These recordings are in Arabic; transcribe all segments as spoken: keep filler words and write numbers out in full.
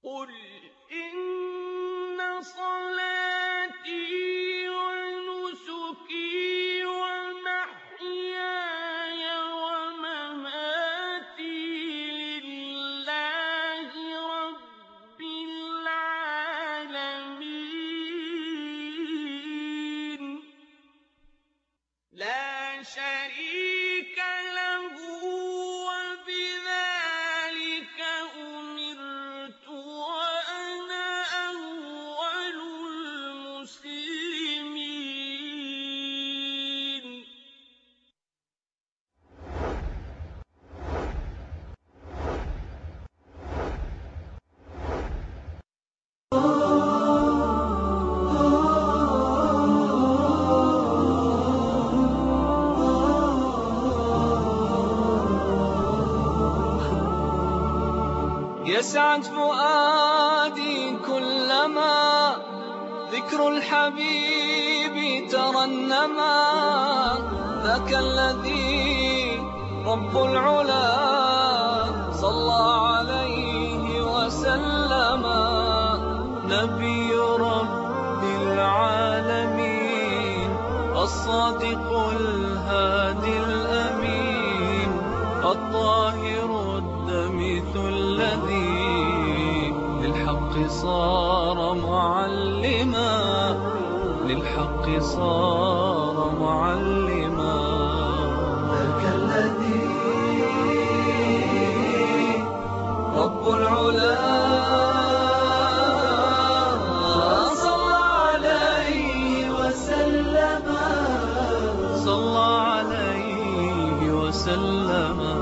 قُلْ إِنَّ صَلَاتِي وَنُسُكِي وَمَحْيَايَ وَمَمَاتِي لِلَّهِ رَبِّ الْعَالَمِينَ لَا شَرِيكَ لَهُ وَبِذَٰلِكَ أُمِرْتُ وَأَنَا أَوَّلُ الْمُسْلِمِينَ يسعد فؤادي كلما ذكر الحبيب ترنما ذاك الذي رب العلا صلى عليه وسلم نبي رب العالمين الصادق الهادي الأمين الطاهر الدمث الذي للحق صار معلما للحق صار معلما ذاك الذي رب العلا صلى عليه وسلم صلى عليه وسلم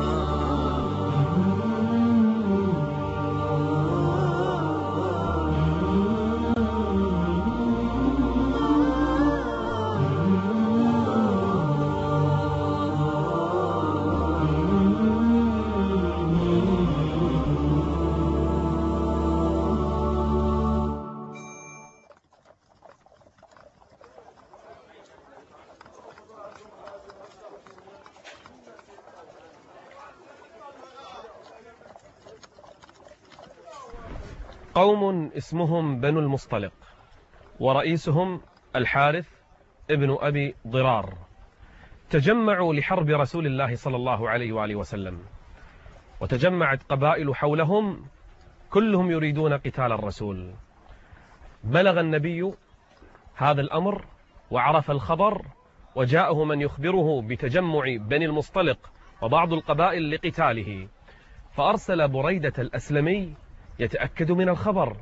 قوم اسمهم بنو المصطلق، ورئيسهم الحارث ابن أبي ضرار، تجمعوا لحرب رسول الله صلى الله عليه وآله وسلم، وتجمعت قبائل حولهم كلهم يريدون قتال الرسول. بلغ النبي هذا الأمر وعرف الخبر، وجاءه من يخبره بتجمع بني المصطلق وبعض القبائل لقتاله، فأرسل بريدة الأسلمي يتأكد من الخبر،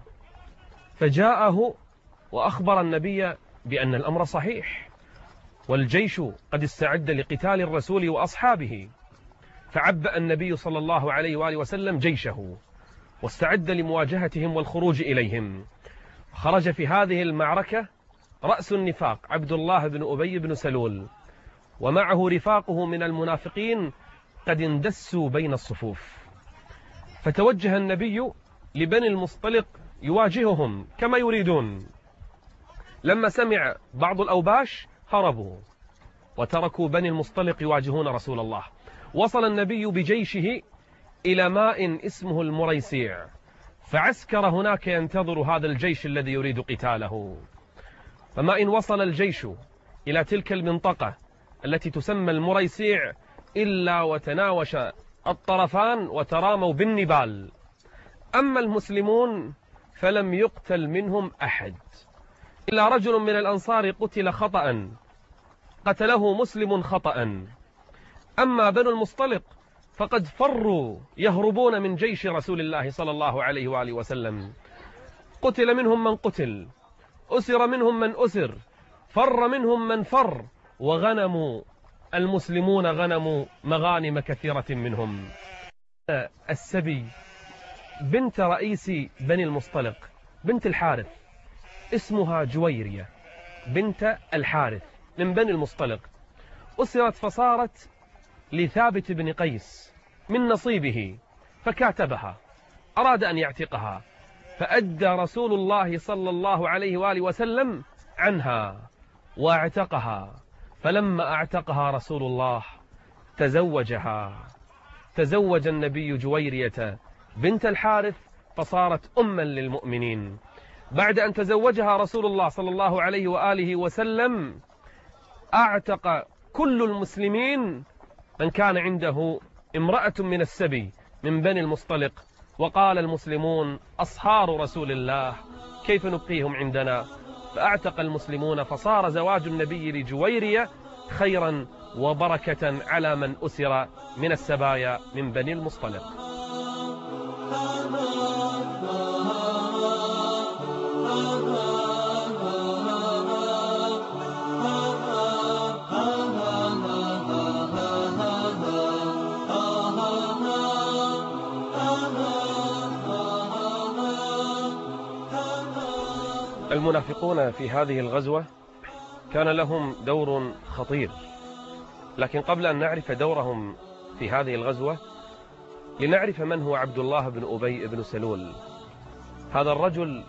فجاءه وأخبر النبي بأن الأمر صحيح والجيش قد استعد لقتال الرسول وأصحابه. فعبأ النبي صلى الله عليه وآله وسلم جيشه واستعد لمواجهتهم والخروج إليهم. خرج في هذه المعركة رأس النفاق عبد الله بن أبي بن سلول، ومعه رفاقه من المنافقين قد اندسوا بين الصفوف. فتوجه النبي لبني المصطلق يواجههم كما يريدون. لما سمع بعض الأوباش هربوا وتركوا بني المصطلق يواجهون رسول الله. وصل النبي بجيشه إلى ماء اسمه المريسيع، فعسكر هناك ينتظر هذا الجيش الذي يريد قتاله. فما إن وصل الجيش إلى تلك المنطقة التي تسمى المريسيع إلا وتناوش الطرفان وتراموا بالنبال. أما المسلمون فلم يقتل منهم أحد إلا رجل من الأنصار قتل خطأ، قتله مسلم خطأ. أما بنو المصطلق فقد فروا يهربون من جيش رسول الله صلى الله عليه وآله وسلم. قتل منهم من قتل، أسر منهم من أسر، فر منهم من فر، وغنموا المسلمون غنموا مغانم كثيرة منهم. السبي بنت رئيس بني المصطلق بنت الحارث اسمها جويرية بنت الحارث من بني المصطلق، أسرت فصارت لثابت بن قيس من نصيبه، فكاتبها أراد أن يعتقها، فأدى رسول الله صلى الله عليه وآله وسلم عنها واعتقها. فلما اعتقها رسول الله تزوجها، تزوج النبي جويرية بنت الحارث فصارت أما للمؤمنين. بعد أن تزوجها رسول الله صلى الله عليه وآله وسلم أعتق كل المسلمين من كان عنده امرأة من السبي من بني المصطلق، وقال المسلمون أصهار رسول الله كيف نبقيهم عندنا؟ فأعتق المسلمون، فصار زواج النبي لجويرية خيرا وبركة على من أسر من السبايا من بني المصطلق. المنافقون في هذه الغزوة كان لهم دور خطير، لكن قبل أن نعرف دورهم في هذه الغزوة لنعرف من هو عبد الله بن أبي بن سلول. هذا الرجل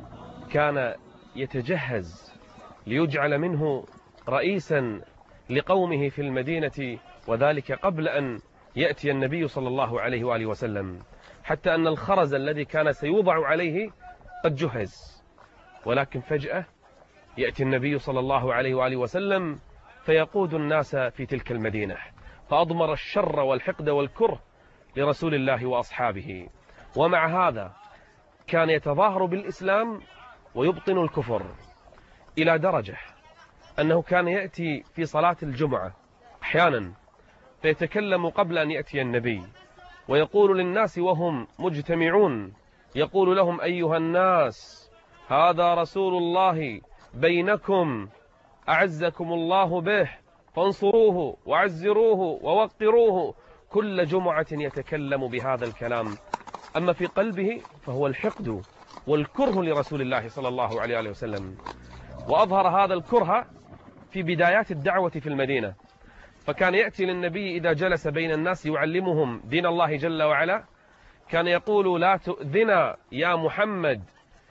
كان يتجهز ليجعل منه رئيسا لقومه في المدينة، وذلك قبل أن يأتي النبي صلى الله عليه وآله وسلم، حتى أن الخرز الذي كان سيوضع عليه قد جهز. ولكن فجأة يأتي النبي صلى الله عليه وآله وسلم فيقود الناس في تلك المدينة، فأضمر الشر والحقد والكره لرسول الله وأصحابه. ومع هذا كان يتظاهر بالإسلام ويبطن الكفر، إلى درجة أنه كان يأتي في صلاة الجمعة أحيانا فيتكلم قبل أن يأتي النبي، ويقول للناس وهم مجتمعون، يقول لهم أيها الناس هذا رسول الله بينكم أعزكم الله به فانصروه وعزروه ووقروه. كل جمعة يتكلم بهذا الكلام، أما في قلبه فهو الحقد والكره لرسول الله صلى الله عليه وسلم. وأظهر هذا الكره في بدايات الدعوة في المدينة، فكان يأتي للنبي إذا جلس بين الناس يعلمهم دين الله جل وعلا، كان يقول لا تؤذنا يا محمد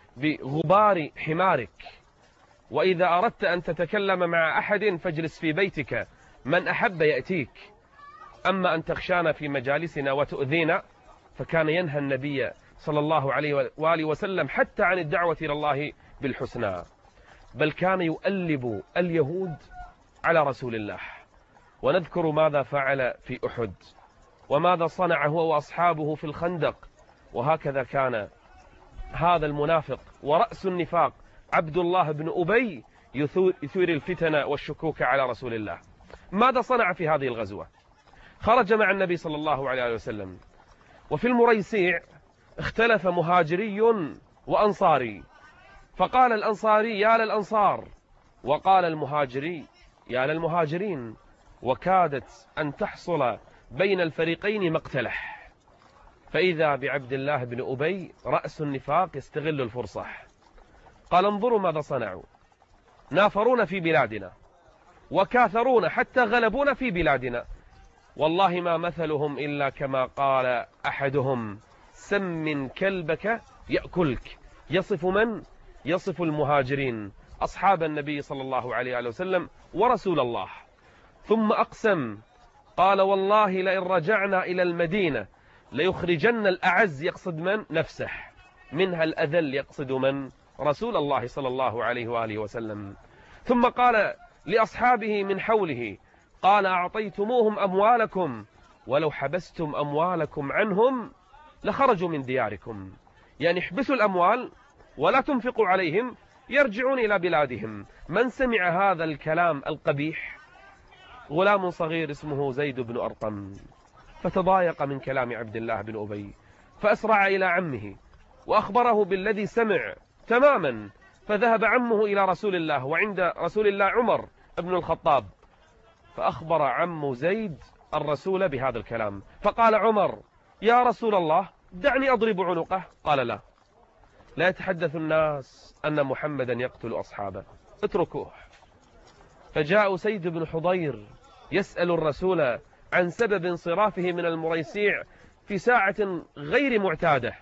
بغبار حمارك، وإذا أردت أن تتكلم مع أحد فاجلس في بيتك، من أحب يأتيك، أما أن تخشانا في مجالسنا وتؤذينا. فكان ينهى النبي صلى الله عليه وآله وسلم حتى عن الدعوة إلى الله بالحسنى، بل كان يؤلب اليهود على رسول الله. ونذكر ماذا فعل في أحد وماذا صنع هو وأصحابه في الخندق. وهكذا كان هذا المنافق ورأس النفاق عبد الله بن أبي يثير الفتن والشكوك على رسول الله. ماذا صنع في هذه الغزوة؟ خرج مع النبي صلى الله عليه وسلم، وفي المريسيع اختلف مهاجري وأنصاري، فقال الأنصاري يا للأنصار، وقال المهاجري يا للمهاجرين، وكادت أن تحصل بين الفريقين مقتله. فإذا بعبد الله بن أبي رأس النفاق يستغل الفرصة، قال انظروا ماذا صنعوا، نافرونا في بلادنا وكاثرونا حتى غلبونا في بلادنا، والله ما مثلهم إلا كما قال أحدهم سم كلبك يأكلك. يصف من؟ يصف المهاجرين أصحاب النبي صلى الله عليه وسلم ورسول الله. ثم أقسم قال والله لئن رجعنا إلى المدينة ليخرجن الأعز، يقصد من؟ نفسه، منها الأذل، يقصد من؟ رسول الله صلى الله عليه وآله وسلم. ثم قال لأصحابه من حوله قال أعطيتموهم أموالكم ولو حبستم أموالكم عنهم لخرجوا من دياركم، يعني احبسوا الأموال ولا تنفقوا عليهم يرجعون إلى بلادهم. من سمع هذا الكلام القبيح؟ غلام صغير اسمه زيد بن أرقم، فتضايق من كلام عبد الله بن أبي، فأسرع إلى عمه وأخبره بالذي سمع تماما. فذهب عمه إلى رسول الله، وعند رسول الله عمر بن الخطاب، فأخبر عم زيد الرسول بهذا الكلام. فقال عمر يا رسول الله دعني أضرب عنقه. قال لا، لا يتحدث الناس أن محمدا يقتل أصحابه، اتركوه. فجاء سيد بن حضير يسأل الرسول عن سبب انصرافه من المريسيع في ساعة غير معتادة،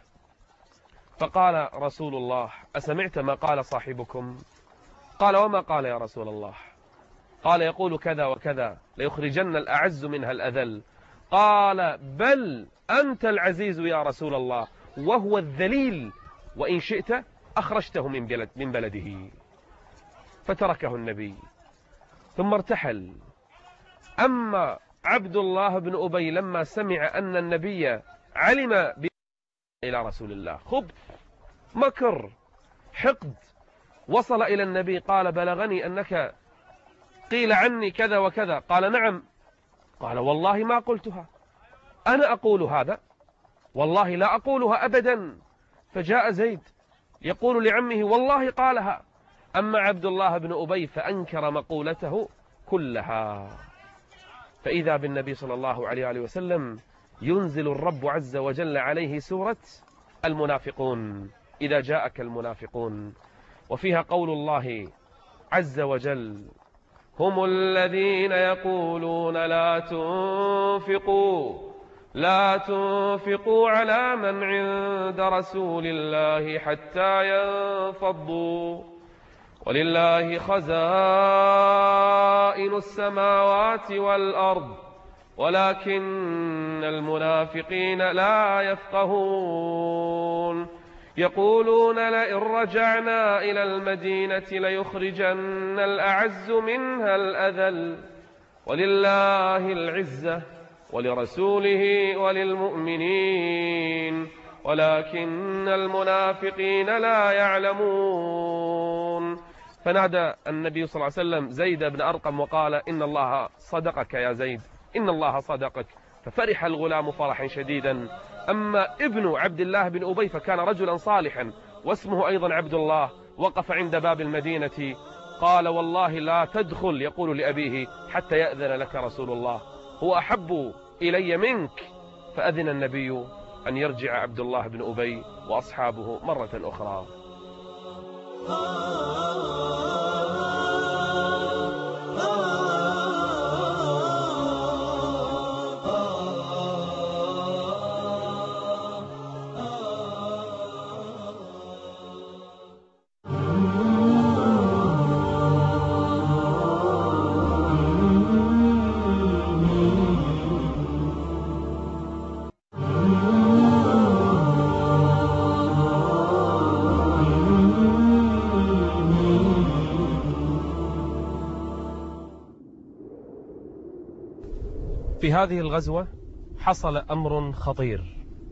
فقال رسول الله أسمعت ما قال صاحبكم؟ قال وما قال يا رسول الله؟ قال يقول كذا وكذا ليخرجن الأعز منها الأذل. قال بل أنت العزيز يا رسول الله وهو الذليل، وإن شئت أخرجته من بلد من بلده. فتركه النبي ثم ارتحل. أما عبد الله بن أبي لما سمع أن النبي علم إلى رسول الله، خبث، مكر، حقد، وصل إلى النبي قال: بلغني أنك قيل عني كذا وكذا. قال: نعم. قال: والله ما قلتها، أنا أقول هذا، والله لا أقولها أبدا. فجاء زيد يقول لعمه: والله قالها. أما عبد الله بن أبي فأنكر مقولته كلها. فإذا بالنبي صلى الله عليه وسلم ينزل الرب عز وجل عليه سورة المنافقون، إذا جاءك المنافقون، وفيها قول الله عز وجل: هم الذين يقولون لا تنفقوا لا تنفقوا على من عند رسول الله حتى ينفضوا ولله خزائن السماوات والأرض ولكن المنافقين لا يفقهون يقولون لئن رجعنا إلى المدينة ليخرجن الأعز منها الأذل ولله العزة ولرسوله وللمؤمنين ولكن المنافقين لا يعلمون. فنادى النبي صلى الله عليه وسلم زيد بن أرقم وقال: إن الله صدقك يا زيد، إن الله صدقك. ففرح الغلام فرحا شديدا. أما ابن عبد الله بن أبي فكان رجلا صالحا واسمه أيضا عبد الله، وقف عند باب المدينة قال: والله لا تدخل، يقول لأبيه، حتى يأذن لك رسول الله، هو أحب إلي منك. فأذن النبي أن يرجع عبد الله بن أبي وأصحابه مرة أخرى. في هذه الغزوة حصل أمر خطير،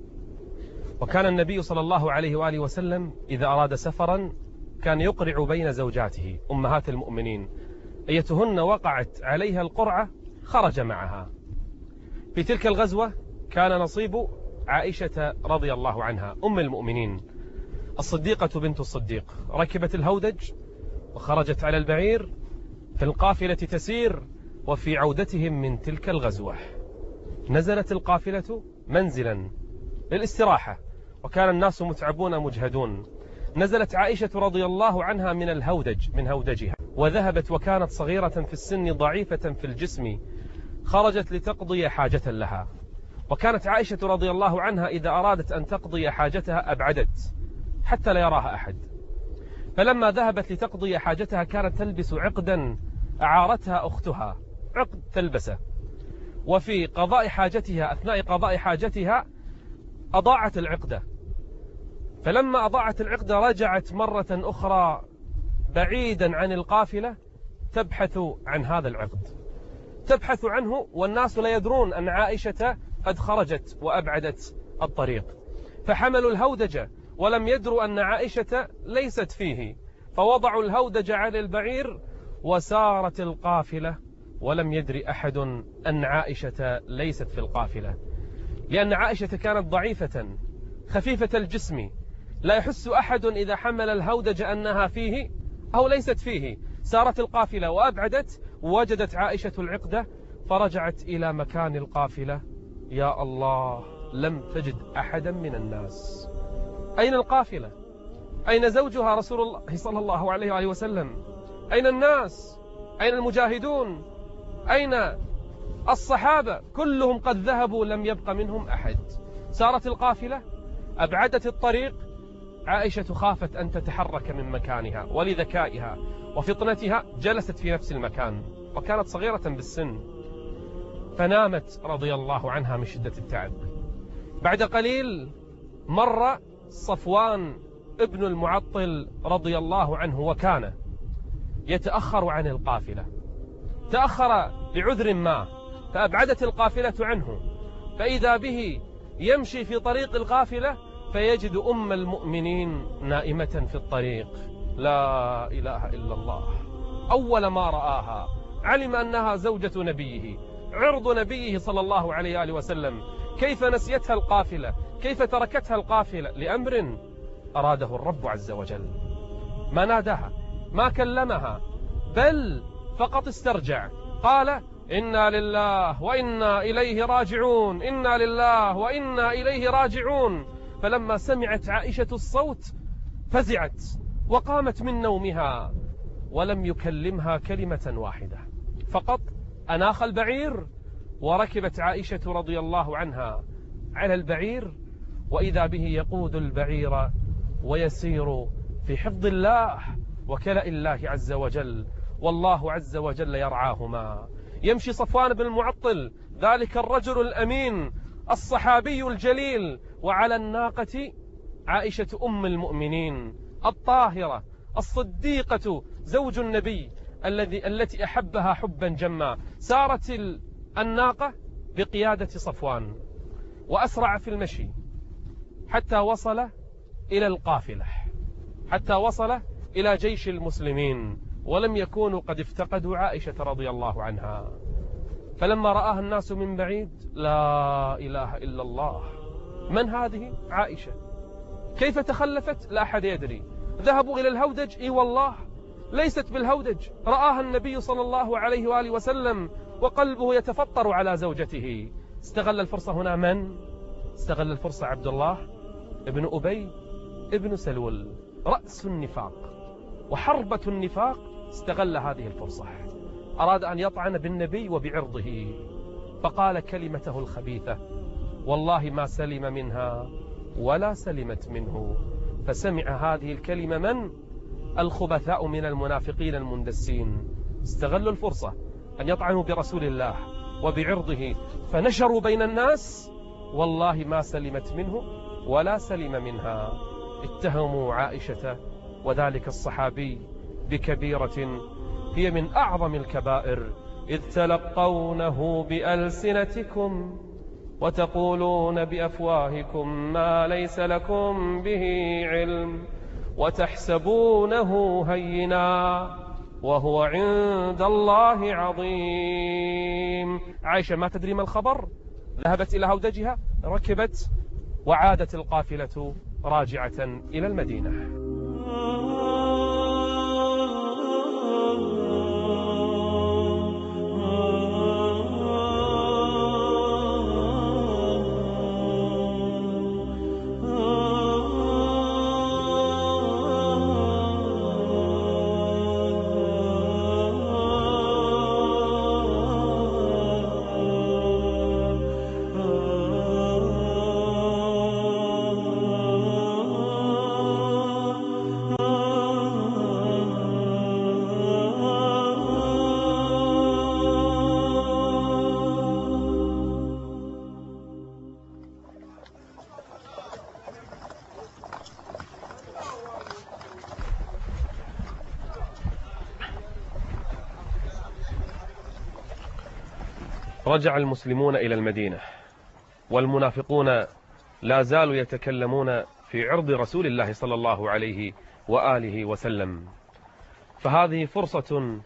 وكان النبي صلى الله عليه وآله وسلم إذا أراد سفرا كان يقرع بين زوجاته أمهات المؤمنين، أيتهن وقعت عليها القرعة خرج معها. في تلك الغزوة كان نصيب عائشة رضي الله عنها أم المؤمنين الصديقة بنت الصديق، ركبت الهودج وخرجت على البعير في القافلة تسير. وفي عودتهم من تلك الغزوة نزلت القافلة منزلا للاستراحة، وكان الناس متعبون مجهدون. نزلت عائشة رضي الله عنها من الهودج من هودجها وذهبت، وكانت صغيرة في السن ضعيفة في الجسم، خرجت لتقضي حاجة لها. وكانت عائشة رضي الله عنها إذا أرادت أن تقضي حاجتها أبعدت حتى لا يراها أحد. فلما ذهبت لتقضي حاجتها كانت تلبس عقدا أعارتها أختها، عقد تلبسه، وفي قضاء حاجتها أثناء قضاء حاجتها أضاعت العقدة. فلما أضاعت العقدة رجعت مرة أخرى بعيدا عن القافلة تبحث عن هذا العقد، تبحث عنه، والناس لا يدرون أن عائشة قد خرجت وأبعدت الطريق. فحملوا الهودج ولم يدروا أن عائشة ليست فيه، فوضعوا الهودج على البعير وسارت القافلة، ولم يدري أحد أن عائشة ليست في القافلة، لأن عائشة كانت ضعيفة خفيفة الجسم، لا يحس أحد إذا حمل الهودج أنها فيه أو ليست فيه. سارت القافلة وأبعدت، وجدت عائشة العقدة فرجعت إلى مكان القافلة. يا الله، لم تجد أحدا من الناس. أين القافلة؟ أين زوجها رسول الله صلى الله عليه وآله وسلم؟ أين الناس؟ أين المجاهدون؟ أين الصحابة؟ كلهم قد ذهبوا، لم يبق منهم أحد. سارت القافلة، أبعدت الطريق. عائشة خافت أن تتحرك من مكانها، ولذكائها وفطنتها جلست في نفس المكان، وكانت صغيرة بالسن، فنامت رضي الله عنها من شدة التعب. بعد قليل مر صفوان ابن المعطل رضي الله عنه وكان يتأخر عن القافلة، تأخر لعذر ما فأبعدت القافلة عنه، فإذا به يمشي في طريق القافلة فيجد أم المؤمنين نائمة في الطريق. لا إله إلا الله. أول ما رآها علم أنها زوجة نبيه، عرض نبيه صلى الله عليه وآله وسلم. كيف نسيتها القافلة؟ كيف تركتها القافلة؟ لأمر أراده الرب عز وجل. ما ناداها، ما كلمها، بل فقط استرجع، قال إنا لله وإنا إليه راجعون، إنا لله وإنا إليه راجعون. فلما سمعت عائشة الصوت فزعت وقامت من نومها ولم يكلمها كلمة واحدة، فقط أناخ البعير وركبت عائشة رضي الله عنها على البعير، وإذا به يقود البعير ويسير في حفظ الله وكلاء الله عز وجل، والله عز وجل يرعاهما. يمشي صفوان بن المعطل ذلك الرجل الأمين الصحابي الجليل، وعلى الناقة عائشة أم المؤمنين الطاهرة الصديقة زوج النبي الذي التي أحبها حبا جما. سارت الناقة بقيادة صفوان وأسرع في المشي حتى وصل إلى القافلة، حتى وصل إلى جيش المسلمين، ولم يكونوا قد افتقدوا عائشة رضي الله عنها. فلما رآها الناس من بعيد، لا إله إلا الله، من هذه؟ عائشة. كيف تخلفت؟ لا أحد يدري. ذهبوا إلى الهودج، إي والله ليست بالهودج، رآها النبي صلى الله عليه وآله وسلم وقلبه يتفطر على زوجته. استغل الفرصة هنا من؟ استغل الفرصة عبد الله ابن أبي ابن سلول، رأس النفاق وحربة النفاق. استغل هذه الفرصة، أراد أن يطعن بالنبي وبعرضه، فقال كلمته الخبيثة والله ما سلم منها ولا سلمت منه. فسمع هذه الكلمة من؟ الخبثاء من المنافقين المندسين. استغلوا الفرصة أن يطعنوا برسول الله وبعرضه، فنشروا بين الناس والله ما سلمت منه ولا سلم منها. اتهموا عائشة وذلك الصحابي بكبيرة هي من أعظم الكبائر، إذ تلقونه بألسنتكم وتقولون بأفواهكم ما ليس لكم به علم وتحسبونه هينا وهو عند الله عظيم. عائشة ما تدري ما الخبر، ذهبت إلى هودجها، ركبت وعادت القافلة راجعة إلى المدينة. رجع المسلمون إلى المدينة والمنافقون لا زالوا يتكلمون في عرض رسول الله صلى الله عليه وآله وسلم. فهذه فرصة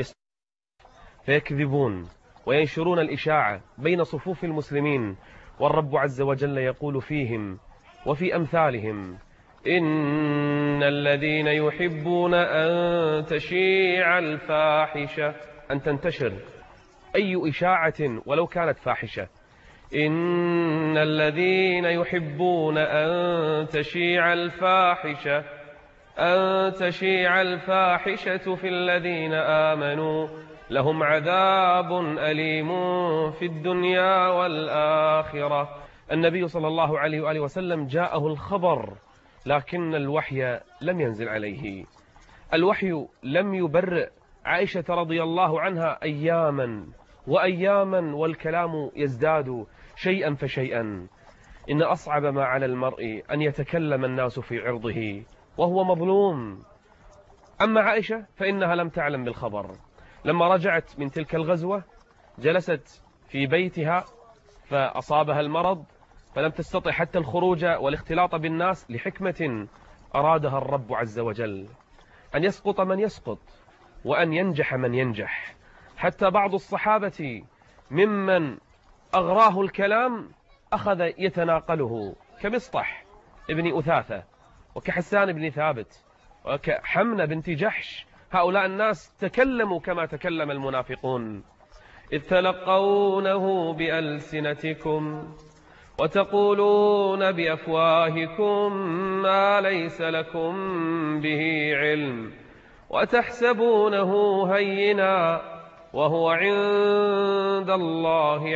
فيكذبون وينشرون الإشاعة بين صفوف المسلمين، والرب عز وجل يقول فيهم وفي أمثالهم: إن الذين يحبون أن تشيع الفاحشة، أن تنتشر أي إشاعة ولو كانت فاحشة. إن الذين يحبون أن تشيع الفاحشة أن تشيع الفاحشة في الذين آمنوا لهم عذاب أليم في الدنيا والآخرة. النبي صلى الله عليه وآله وسلم جاءه الخبر، لكن الوحي لم ينزل عليه. الوحي لم يبرئ عائشة رضي الله عنها أياما وأياما، والكلام يزداد شيئا فشيئا. إن أصعب ما على المرء أن يتكلم الناس في عرضه وهو مظلوم. أما عائشة فإنها لم تعلم بالخبر. لما رجعت من تلك الغزوة جلست في بيتها فأصابها المرض، فلم تستطع حتى الخروج والاختلاط بالناس لحكمة أرادها الرب عز وجل، أن يسقط من يسقط وأن ينجح من ينجح. حتى بعض الصحابة ممن أغراه الكلام أخذ يتناقله، كمصطح ابن أثاثة وكحسان بن ثابت وكحمنة بنت جحش. هؤلاء الناس تكلموا كما تكلم المنافقون. إذ تلقونه بألسنتكم وتقولون بأفواهكم ما ليس لكم به علم وتحسبونه هينا وهو عند الله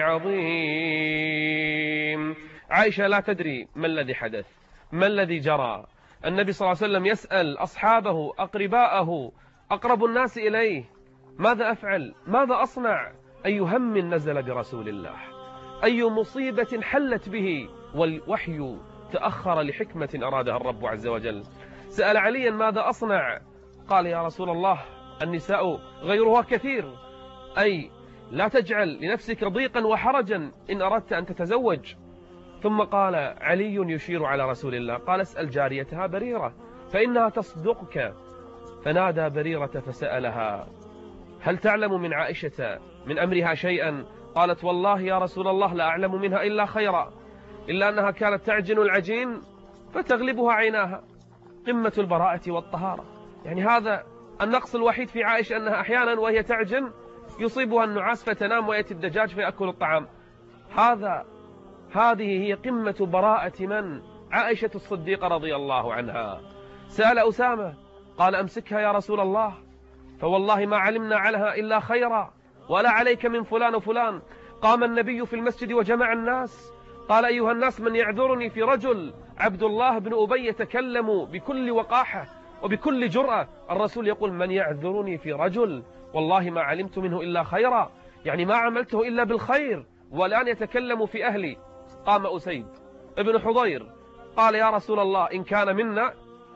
عظيم. عائشة لا تدري ما الذي حدث، ما الذي جرى. النبي صلى الله عليه وسلم يسأل أصحابه أقرباءه أقرب الناس إليه: ماذا أفعل؟ ماذا أصنع؟ أي هم نزل برسول الله، أي مصيبة حلت به، والوحي تأخر لحكمة أرادها الرب عز وجل. سأل عليا: ماذا أصنع؟ قال: يا رسول الله النساء غيرها كثير، أي لا تجعل لنفسك ضيقا وحرجا إن أردت أن تتزوج. ثم قال علي يشير على رسول الله: قال: اسأل جاريتها بريرة فإنها تصدقك. فنادى بريرة فسألها: هل تعلم من عائشة من أمرها شيئا؟ قالت: والله يا رسول الله لا أعلم منها إلا خيرا، إلا أنها كانت تعجن العجين فتغلبها عيناها. قمة البراءة والطهارة. يعني هذا النقص الوحيد في عائشة، أنها أحيانا وهي تعجن يصيبها النعاس فتنام ويأتي الدجاج فيأكل الطعام. هذا هذه هي قمة براءة من؟ عائشة الصديقة رضي الله عنها. سأل أسامة قال: أمسكها يا رسول الله، فوالله ما علمنا عليها إلا خيرا، ولا عليك من فلان وفلان. قام النبي في المسجد وجمع الناس، قال: أيها الناس من يعذرني في رجل عبد الله بن أبي يتكلم بكل وقاحة وبكل جرأة. الرسول يقول: من يعذرني في رجل والله ما علمت منه إلا خيرا، يعني ما عملته إلا بالخير، والآن يتكلم في أهلي. قام أسيد ابن حضير قال: يا رسول الله إن كان منا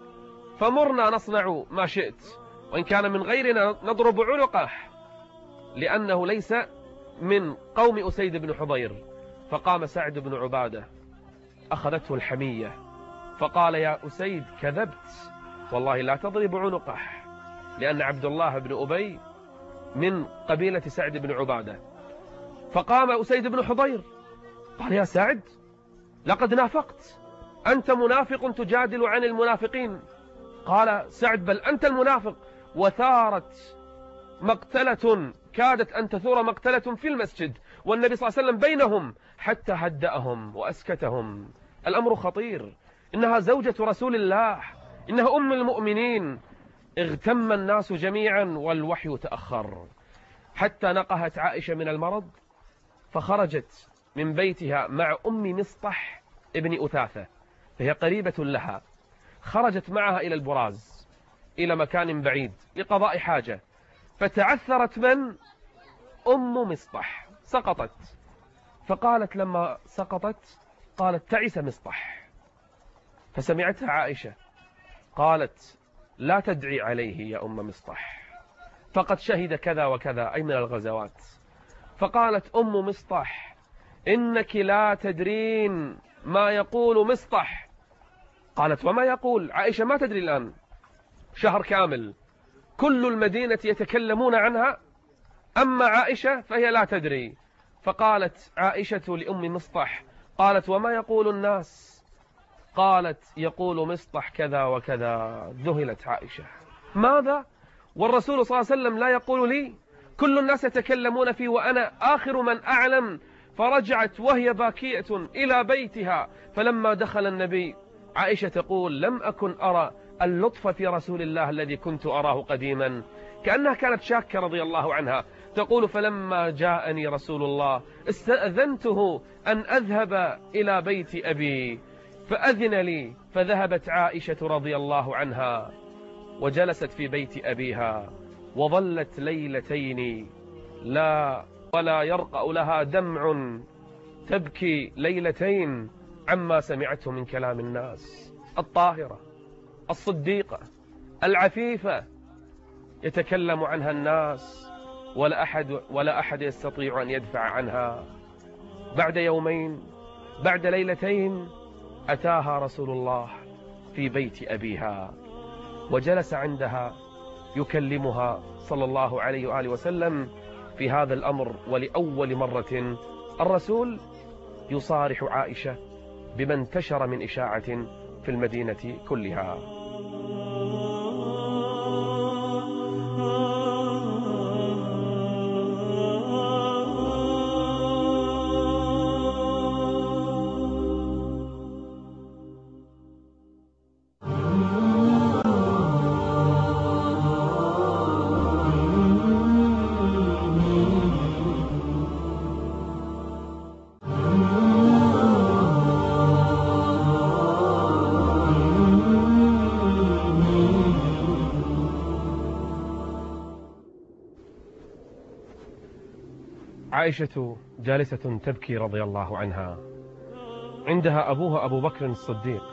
فمرنا نصنع ما شئت، وإن كان من غيرنا نضرب عنقه، لأنه ليس من قوم أسيد بن حضير. فقام سعد بن عبادة أخذته الحمية فقال: يا أسيد كذبت، والله لا تضرب عنقه، لأن عبد الله بن أبي من قبيلة سعد بن عبادة. فقام أسيد بن حضير قال: يا سعد لقد نافقت، أنت منافق تجادل عن المنافقين. قال سعد: بل أنت المنافق. وثارت مقتلة، كادت أن تثور مقتلة في المسجد والنبي صلى الله عليه وسلم بينهم، حتى هدأهم وأسكتهم. الأمر خطير، إنها زوجة رسول الله، إنها أم المؤمنين. اغتم الناس جميعا والوحي تأخر، حتى نقهت عائشة من المرض فخرجت من بيتها مع أم مصطح ابن أثاثة، فهي قريبة لها. خرجت معها إلى البراز، إلى مكان بعيد لقضاء حاجة، فتعثرت من؟ أم مصطح، سقطت. فقالت لما سقطت قالت: تعس مصطح. فسمعتها عائشة قالت: لا تدعي عليه يا أم مصطح، فقد شهد كذا وكذا، أي من الغزوات. فقالت أم مصطح: إنك لا تدرين ما يقول مصطح. قالت: وما يقول؟ عائشة ما تدري الآن، شهر كامل كل المدينة يتكلمون عنها، أما عائشة فهي لا تدري. فقالت عائشة لأم مصطح، قالت: وما يقول الناس؟ قالت: يقول مصطح كذا وكذا. ذهلت عائشة: ماذا؟ والرسول صلى الله عليه وسلم لا يقول لي؟ كل الناس يتكلمون فيه وأنا آخر من أعلم. فرجعت وهي باكية إلى بيتها. فلما دخل النبي، عائشة تقول: لم أكن أرى اللطف في رسول الله الذي كنت أراه قديما. كأنها كانت شاكة رضي الله عنها. تقول: فلما جاءني رسول الله استأذنته أن أذهب إلى بيت أبي فأذن لي، فذهبت عائشة رضي الله عنها وجلست في بيت أبيها، وظلت ليلتين لا ولا يرقأ لها دمع، تبكي ليلتين عما سمعته من كلام الناس، الطاهرة الصديقة العفيفة، يتكلم عنها الناس ولا أحد, ولا أحد يستطيع أن يدفع عنها. بعد يومين بعد ليلتين أتاها رسول الله في بيت أبيها وجلس عندها يكلمها صلى الله عليه وآله وسلم في هذا الأمر. ولأول مرة الرسول يصارح عائشة بما انتشر من إشاعة في المدينة كلها. عائشة جالسة تبكي رضي الله عنها، عندها أبوها أبو بكر الصديق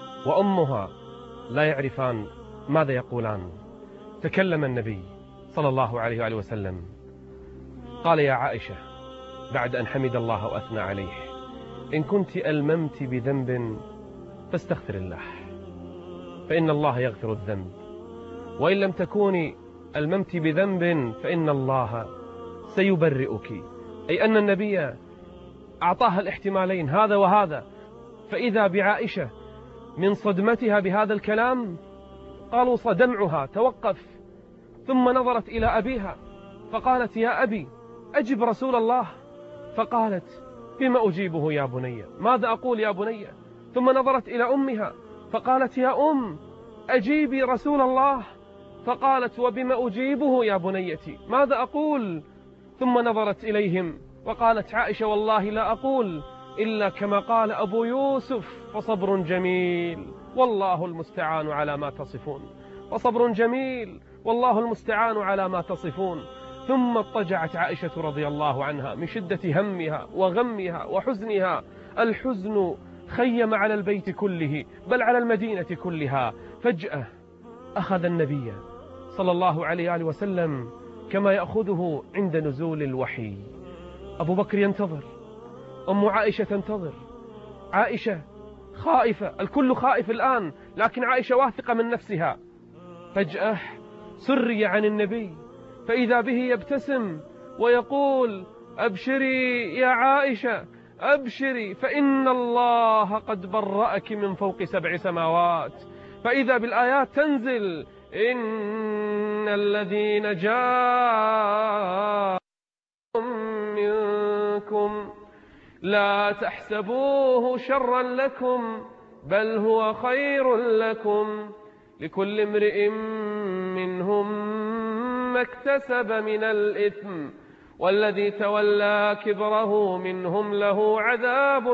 وأمها لا يعرفان ماذا يقولان. تكلم النبي صلى الله عليه وآله وسلم قال: يا عائشة، بعد أن حمد الله وأثنى عليه: إن كنت ألممت بذنب فاستغفر الله، فإن الله يغفر الذنب، وإن لم تكوني ألممت بذنب فإن الله سيبرئك. أي أن النبي أعطاها الاحتمالين هذا وهذا. فإذا بعائشة من صدمتها بهذا الكلام قالوا صدمعها توقف، ثم نظرت إلى أبيها فقالت: يا أبي، أجب رسول الله. فقالت: بما أجيبه يا بني؟ ماذا أقول يا بني؟ ثم نظرت إلى أمها فقالت: يا أم، أجيبي رسول الله. فقالت: وبما أجيبه يا بنيتي؟ ماذا أقول؟ ثم نظرت إليهم وقالت عائشة: والله لا أقول إلا كما قال أبو يوسف، فصبر جميل والله المستعان على ما تصفون. فصبر جميل والله المستعان على ما تصفون. ثم اضطجعت عائشة رضي الله عنها من شدة همها وغمها وحزنها. الحزن خيم على البيت كله، بل على المدينة كلها. فجأة أخذ النبي صلى الله عليه وآله وسلم كما يأخذه عند نزول الوحي. أبو بكر ينتظر، أم عائشة تنتظر. عائشة خائفة، الكل خائف الآن، لكن عائشة واثقة من نفسها. فجأة سري عن النبي فإذا به يبتسم ويقول: أبشري يا عائشة، أبشري، فإن الله قد برأك من فوق سبع سماوات. فإذا بالآيات تنزل: إن الذين جاءوا منكم لا تحسبوه شرا لكم بل هو خير لكم، لكل امرئ منهم ما اكتسب من الإثم، والذي تولى كبره منهم له عذاب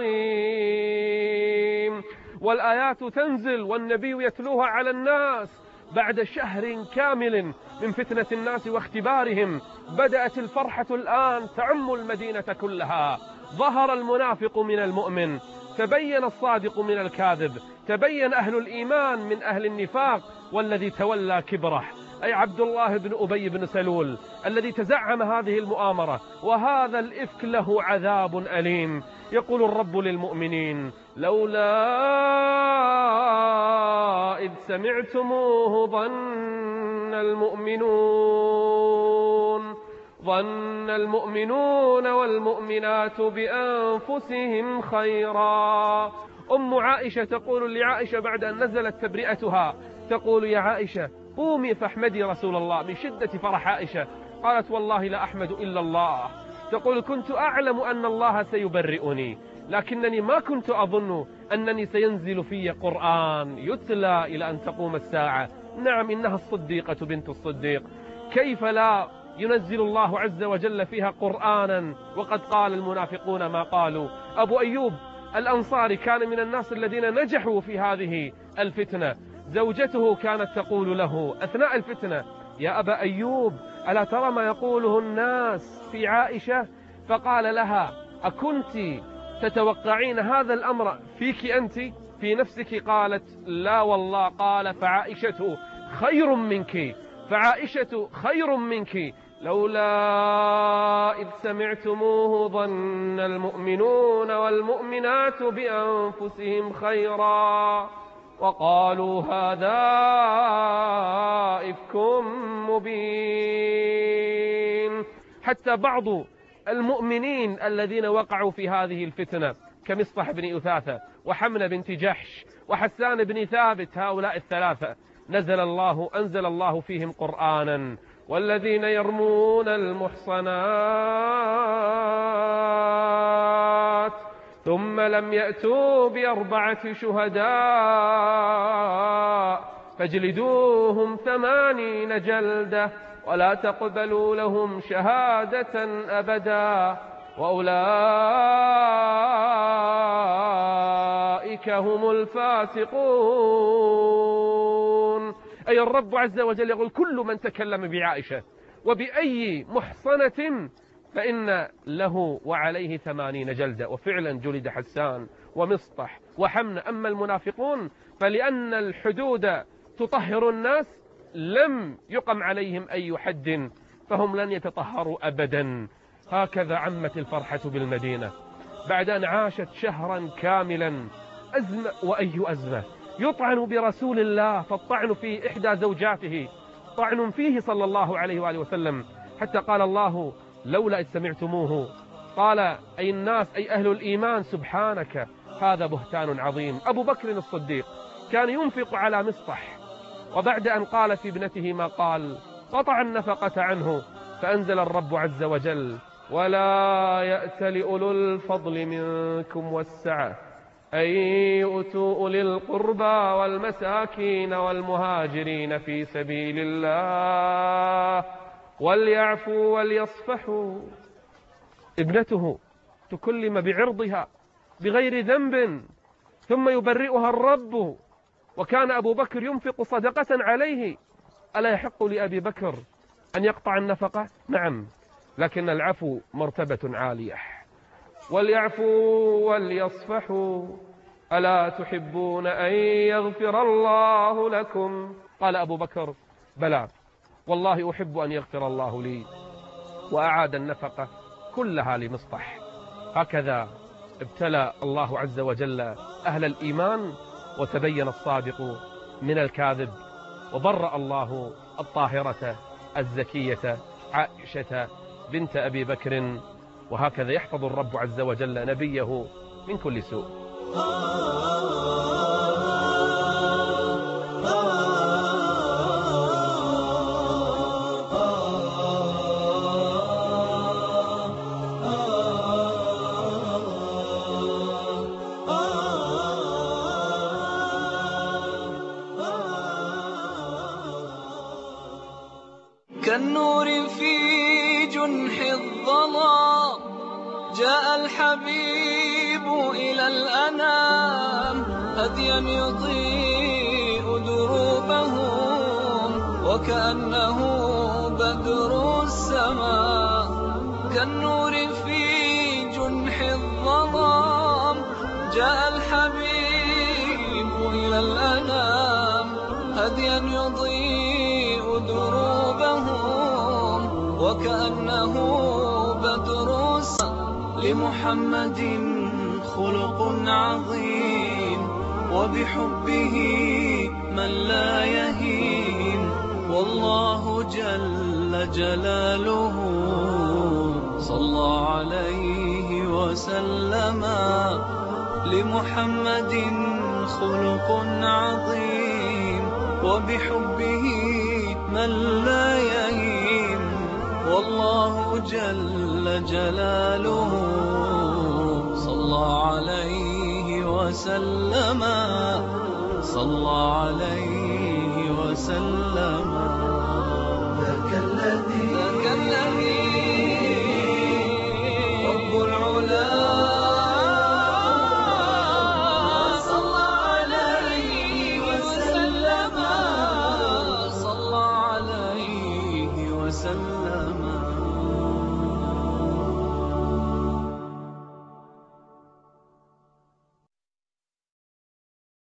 عظيم. والآيات تنزل والنبي يتلوها على الناس بعد شهر كامل من فتنة الناس واختبارهم. بدأت الفرحة الآن تعم المدينة كلها. ظهر المنافق من المؤمن، تبين الصادق من الكاذب، تبين أهل الإيمان من أهل النفاق. والذي تولى كبره أي عبد الله بن أبي بن سلول الذي تزعم هذه المؤامرة وهذا الإفك له عذاب أليم. يقول الرب للمؤمنين: لولا إذ سمعتموه ظن المؤمنون ظن المؤمنون والمؤمنات بأنفسهم خيرا. أم عائشة تقول لعائشة بعد أن نزلت تبرئتها، تقول: يا عائشة، قومي فاحمدي رسول الله. من شدة فرح عائشة قالت: والله لا أحمد إلا الله. تقول: كنت أعلم أن الله سيبرئني، لكنني ما كنت أظن أنني سينزل في قرآن يتلى إلى أن تقوم الساعة. نعم، إنها الصديقة بنت الصديق، كيف لا ينزل الله عز وجل فيها قرآنا وقد قال المنافقون ما قالوا. أبو أيوب الأنصاري كان من الناس الذين نجحوا في هذه الفتنة. زوجته كانت تقول له أثناء الفتنة: يا أبا أيوب، ألا ترى ما يقوله الناس في عائشة؟ فقال لها: أكنت تتوقعين هذا الأمر فيك أنت في نفسك؟ قالت لا والله. قال فعائشة خير منك، فعائشة خير منك، لولا إذ سمعتموه ظن المؤمنون والمؤمنات بأنفسهم خيرا وقالوا هذا إفك مبين. حتى بعض المؤمنين الذين وقعوا في هذه الفتنة كمصطح بن أثاثة وحمنة بنت جحش وحسان بن ثابت، هؤلاء الثلاثة نزل الله أنزل الله فيهم قرآنا: والذين يرمون المحصنات ثم لم يأتوا بأربعة شهداء فاجلدوهم ثمانين جلدة ولا تقبلوا لهم شهادة أبدا وأولئك هم الفاسقون. أي الرب عز وجل يقول: كل من تكلم بعائشة وبأي محصنة فإن له وعليه ثمانين جلدة. وفعلا جلد حسان ومصطح وحمن. أما المنافقون فلأن الحدود تطهر الناس لم يقم عليهم أي حد، فهم لن يتطهروا أبدا. هكذا عمت الفرحة بالمدينة بعد أن عاشت شهرا كاملا. أزمة وأي أزمة، يطعن برسول الله، فالطعن في إحدى زوجاته طعن فيه صلى الله عليه وآله وسلم، حتى قال الله: لولا إذ سمعتموه. قال أي الناس أي أهل الإيمان: سبحانك هذا بهتان عظيم. أبو بكر الصديق كان ينفق على مصطح، وبعد أن قال في ابنته ما قال قطع النفقة عنه، فأنزل الرب عز وجل: ولا يأتل أولو الفضل منكم والسعة أن يؤتوا أولي القربى والمساكين والمهاجرين في سبيل الله وليعفوا وليصفحوا. ابنته تكلم بعرضها بغير ذنب ثم يبرئها الرب، وكان أبو بكر ينفق صدقة عليه. ألا يحق لأبي بكر أن يقطع النفقة؟ نعم، لكن العفو مرتبة عالية. وليعفوا وليصفحوا ألا تحبون أن يغفر الله لكم؟ قال أبو بكر: بلى والله أحب أن يغفر الله لي. وأعاد النفقة كلها لمصطح. هكذا ابتلى الله عز وجل أهل الإيمان وتبين الصادق من الكاذب، وبرأ الله الطاهرة الزكية عائشة بنت أبي بكر. وهكذا يحفظ الرب عز وجل نبيه من كل سوء. كالنور في جنح الظلام جاء الحبيب إلى الأنام، هديا يضيء دروبهم وكأنه بدر السماء. كالنور في جنح الظلام جاء الحبيب إلى الأنام، هديا يضيء دروبهم وكأنه بدر السماء. لمحمد خلق عظيم وبحبه من لا يهين، والله جل جلاله صلى عليه وسلم. لمحمد خلق عظيم وبحبه من لا يهين، والله جل جلاله صلى عليه وسلم، صلى عليه وسلم. ذاك الذي ذاك الذي رب العلا